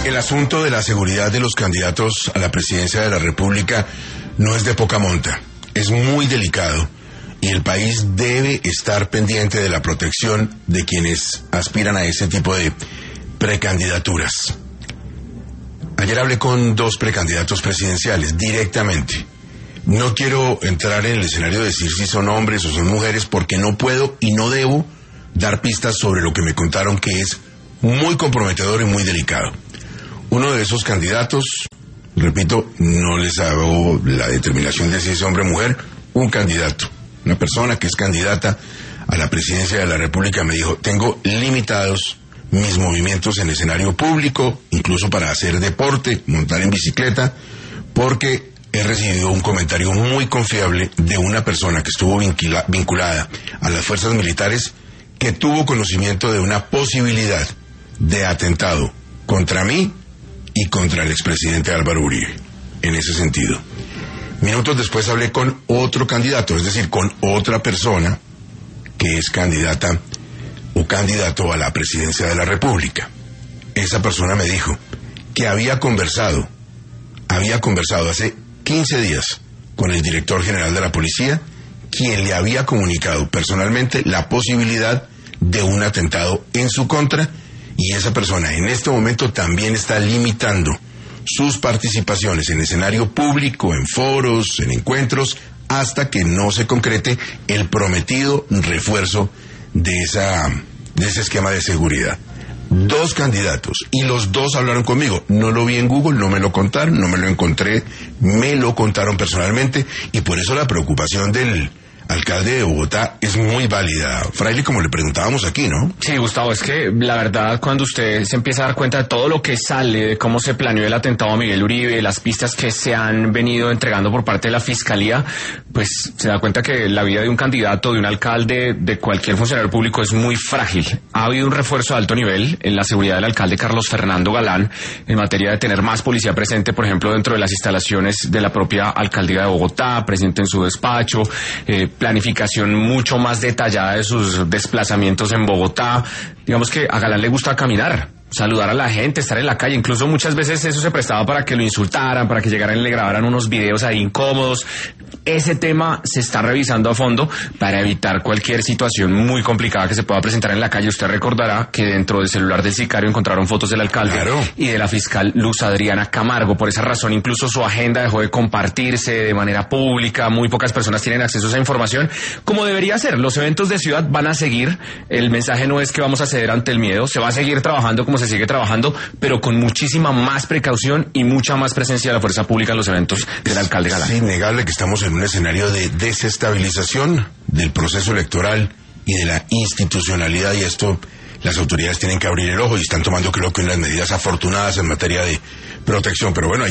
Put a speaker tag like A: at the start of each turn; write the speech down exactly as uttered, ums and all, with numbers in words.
A: El asunto de la seguridad de los candidatos a la presidencia de la República no es de poca monta, es muy delicado y el país debe estar pendiente de la protección de quienes aspiran a ese tipo de precandidaturas. Ayer hablé con dos precandidatos presidenciales directamente. No quiero entrar en el escenario de decir si son hombres o son mujeres porque no puedo y no debo dar pistas sobre lo que me contaron, que es muy comprometedor y muy delicado. Uno de esos candidatos, repito, no les hago la determinación de si es hombre o mujer, un candidato, una persona que es candidata a la presidencia de la República me dijo, tengo limitados mis movimientos en escenario público, incluso para hacer deporte, montar en bicicleta, porque he recibido un comentario muy confiable de una persona que estuvo vincula, vinculada a las fuerzas militares, que tuvo conocimiento de una posibilidad de atentado contra mí y contra el expresidente Álvaro Uribe, en ese sentido. Minutos después hablé con otro candidato, es decir, con otra persona que es candidata o candidato a la presidencia de la República. Esa persona me dijo que había conversado, había conversado hace quince días con el director general de la policía, quien le había comunicado personalmente la posibilidad de un atentado en su contra, y esa persona en este momento también está limitando sus participaciones en escenario público, en foros, en encuentros, hasta que no se concrete el prometido refuerzo de esa, de ese esquema de seguridad. Dos candidatos, y los dos hablaron conmigo. No lo vi en Google, no me lo contaron, no me lo encontré, me lo contaron personalmente, y por eso la preocupación del alcalde de Bogotá es muy válida. Fraile, como le preguntábamos aquí, ¿no?
B: Sí, Gustavo, es que la verdad, cuando usted se empieza a dar cuenta de todo lo que sale, de cómo se planeó el atentado a Miguel Uribe, las pistas que se han venido entregando por parte de la Fiscalía, pues se da cuenta que la vida de un candidato, de un alcalde, de cualquier funcionario público es muy frágil. Ha habido un refuerzo de alto nivel en la seguridad del alcalde Carlos Fernando Galán en materia de tener más policía presente, por ejemplo, dentro de las instalaciones de la propia alcaldía de Bogotá, presente en su despacho, eh, planificación mucho más detallada de sus desplazamientos en Bogotá. Digamos que a Galán le gusta caminar, saludar a la gente, estar en la calle. Incluso muchas veces eso se prestaba para que lo insultaran, para que llegaran y le grabaran unos videos ahí incómodos. Ese tema se está revisando a fondo para evitar cualquier situación muy complicada que se pueda presentar en la calle. Usted recordará que dentro del celular del sicario encontraron fotos del alcalde, claro, y de la fiscal Luz Adriana Camargo. Por esa razón, incluso su agenda dejó de compartirse de manera pública. Muy pocas personas tienen acceso a esa información, como debería ser. Los eventos de ciudad van a seguir. El mensaje no es que vamos a ceder ante el miedo. Se va a seguir trabajando como se sigue trabajando, pero con muchísima más precaución y mucha más presencia de la fuerza pública en los eventos del alcalde Galán.
A: Es innegable que estamos en un escenario de desestabilización del proceso electoral y de la institucionalidad, y esto las autoridades tienen que abrir el ojo y están tomando, creo que, unas medidas afortunadas en materia de protección, pero bueno, hay